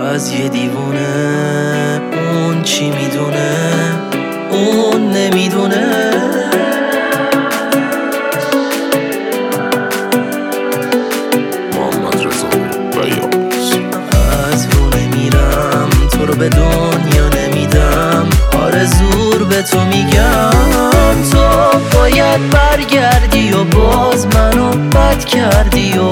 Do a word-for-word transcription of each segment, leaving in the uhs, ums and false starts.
از یه دیوونه اون چی میدونه اون نمیدونه. محمد رضا بیاض. از رو نمیرم تو رو به دنیا نمیدم، آرزور به تو میگم. تو باید برگردی و باز منو بد کردی و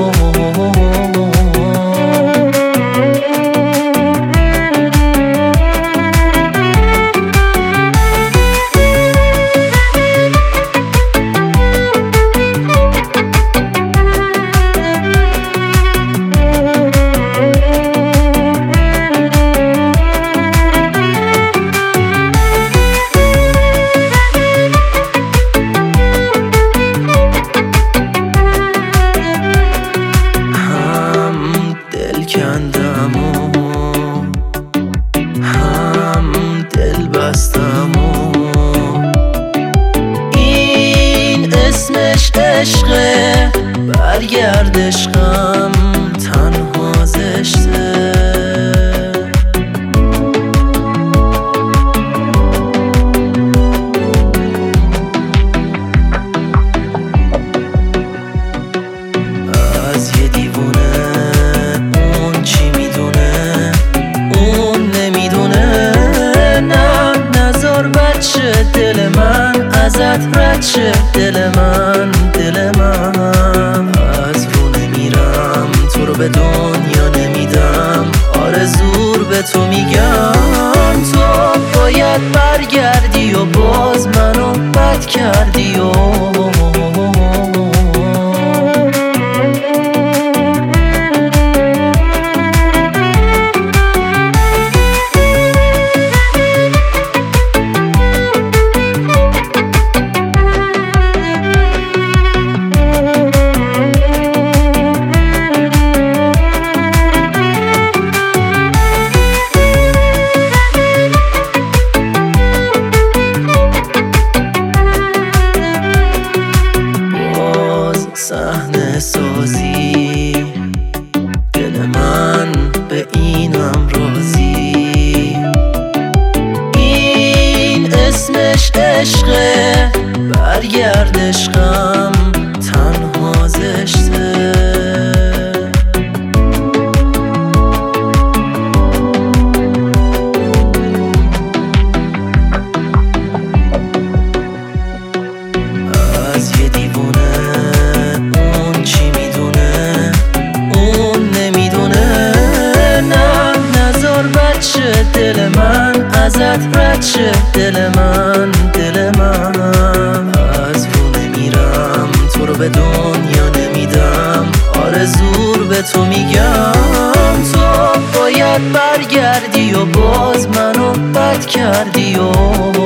کندم و هم دل بستم و این اسمش عشقه. برگرد عشقم تنها زشته. از یه دیوونه دل من ازت رد شه، دل من دل من. از رو نمیرم تو رو به دنیا نمیدم، آرزور به تو میگم. تو باید برگردی و باز منو بد کردی و صحنه سازی دل من به اینم راضی. این اسمش عشقه. برگرد عشقم تنها زشته. از یه دیوونه دل من ازت رد شه، دل من دل من. از رو نمیرم تو رو به دنیا نمیدم، آرزور به تو میگم. تو باید برگردی و باز منو بد کردی و